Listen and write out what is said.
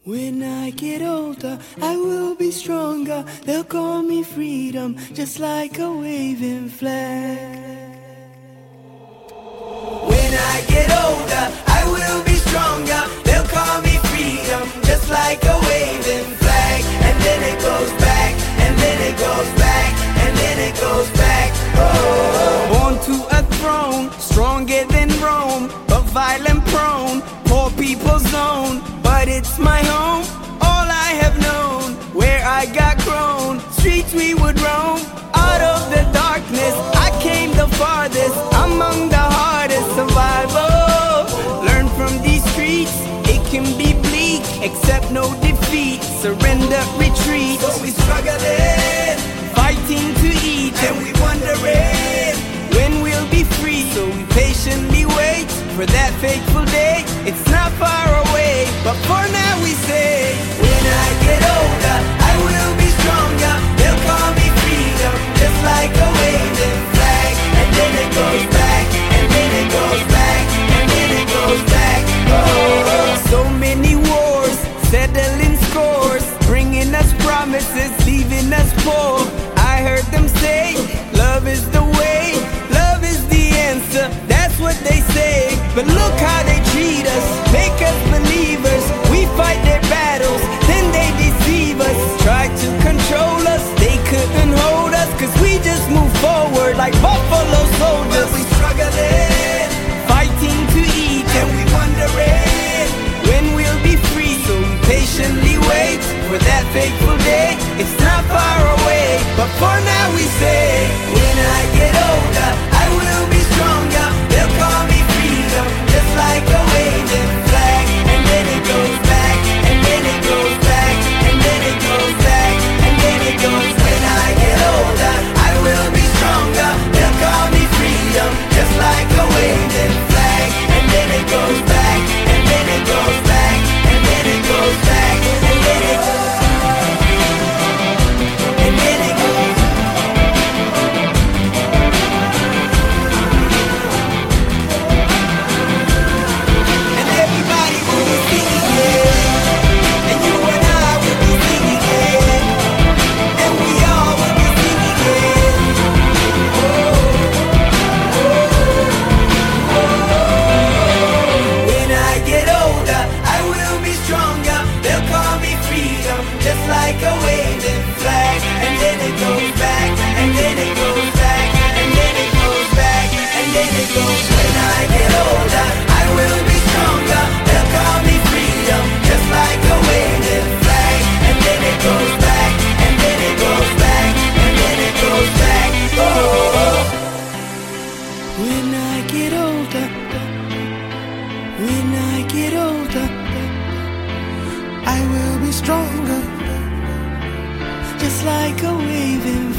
When I get older, I will be stronger. They'll call me freedom, just like a waving flag. When I get older, I will be stronger. They'll call me freedom, just like a waving flag. And then it goes back, and then it goes back, and then it goes back. Oh. Born to a throne, stronger than Rome, but violent prone, poor people's zone. But it's my home, all I have known, where I got grown. Streets we would roam, out of the darkness I came the farthest, among the hardest survival. Learn from these streets, it can be bleak, accept no defeat, surrender, retreat. So we struggling, fighting to eat, and we wondering when we'll be free. So we patiently wait for that fateful day. It's not far away, but for now we say, when I get older, I will be stronger. They'll call me freedom, just like a waving flag. And then it goes back, and then it goes back, and then it goes back. Oh, so many wars, settling scores, bringing us promises, leaving us poor. I heard them say, love is the way, love is the answer. That's what they say, but look how they treat us, make us believers. We fight their battles, then they deceive us. Try to control us, they couldn't hold us, cause we just move forward like buffalo soldiers. But we struggling, fighting to eat, and we wondering when we'll be free. So we patiently wait for that fateful day. It's not far away, but for now we say, when I get older, I will be stronger. They'll call me freedom, just like a waving flag. And then it goes back, and then it goes back, and then it goes back, and then it goes. When I get older, I will be stronger. They'll call me freedom, just like a waving flag. And then it goes back, and then it goes back, and then it goes back, and then it goes. Just like a waving flag, and then it goes back, and then it goes back, and then it goes back, and then it goes. When I get older, I will be stronger. They'll call me freedom, just like a waving flag, and then it goes back, and then it goes back, and then it goes back. Oh, when I get older, when I get older, I will be stronger, just like a waving